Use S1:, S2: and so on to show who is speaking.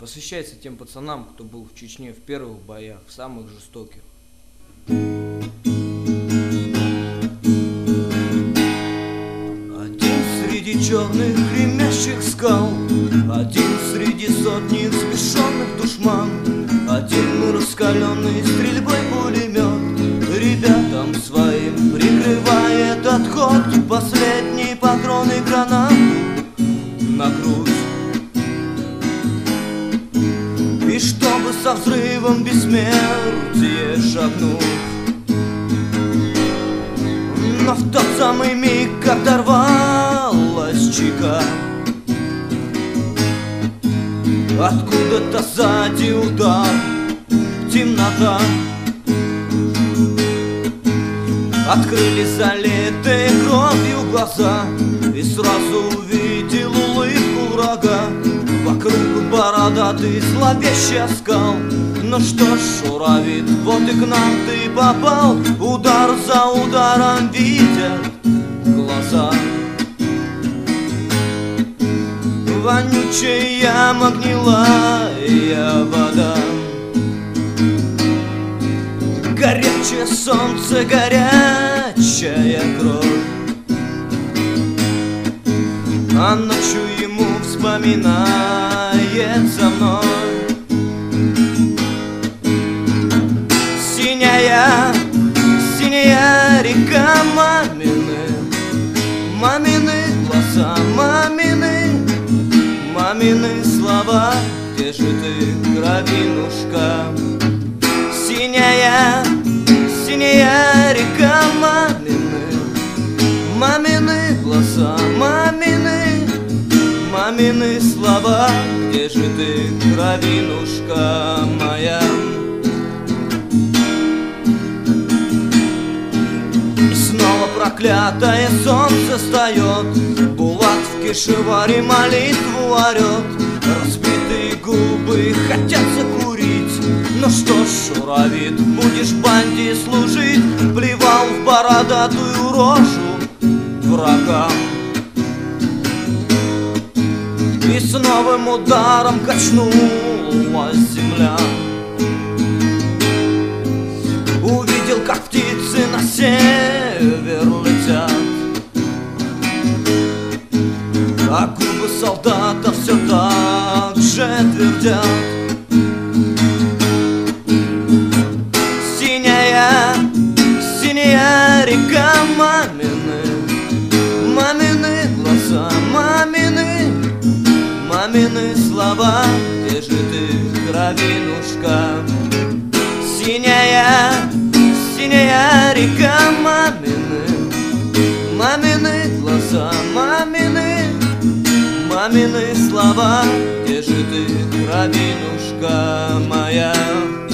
S1: Посвящается тем пацанам, кто был в Чечне в первых боях, в самых жестоких. Один среди черных гремящих скал, один среди сотни взбешенных душман, один раскаленный стрельбой пулемет, ребятам своим прикрывает отход. Последние патроны гранат на грудь. И чтобы со взрывом бессмертие шагнуть, но в тот самый миг, когда рвалась чека, откуда-то сзади удар, темнота. Открылись залитые кровью глаза, и сразу увидел улыбку врага. Вокруг бородатый зловещий оскал. Ну что ж, шуровит, вот и к нам ты попал. Удар за ударом видят глаза. Вонючая гнилая вода, горячее солнце, горячая кровь. А ночью ему вспоминается вновь синяя, синяя река мамины, мамины глаза, мамины, мамины слова. Где же ты, кровинушка? Синяя, синяя река мамины, мамины глаза, мамины, мамины слова. Где же ты, кровинушка моя? И снова проклятое солнце встает, Булат в Кишеваре молитву орет. Разбитые губы хотят закурить. Ну что ж, шуровит, будешь банде служить. Плевал в бородатую рожу врагам. И с новым ударом качнулась земля. Увидел, как птицы на север летят, а губы солдата все так же твердят. Синяя, синяя река мамины, мамины глаза, мамины, мамины слова. Где же ты, кровинушка? Синяя, синяя река мамины, мамины глаза, мамины, мамины слова. Где же ты, кровинушка моя?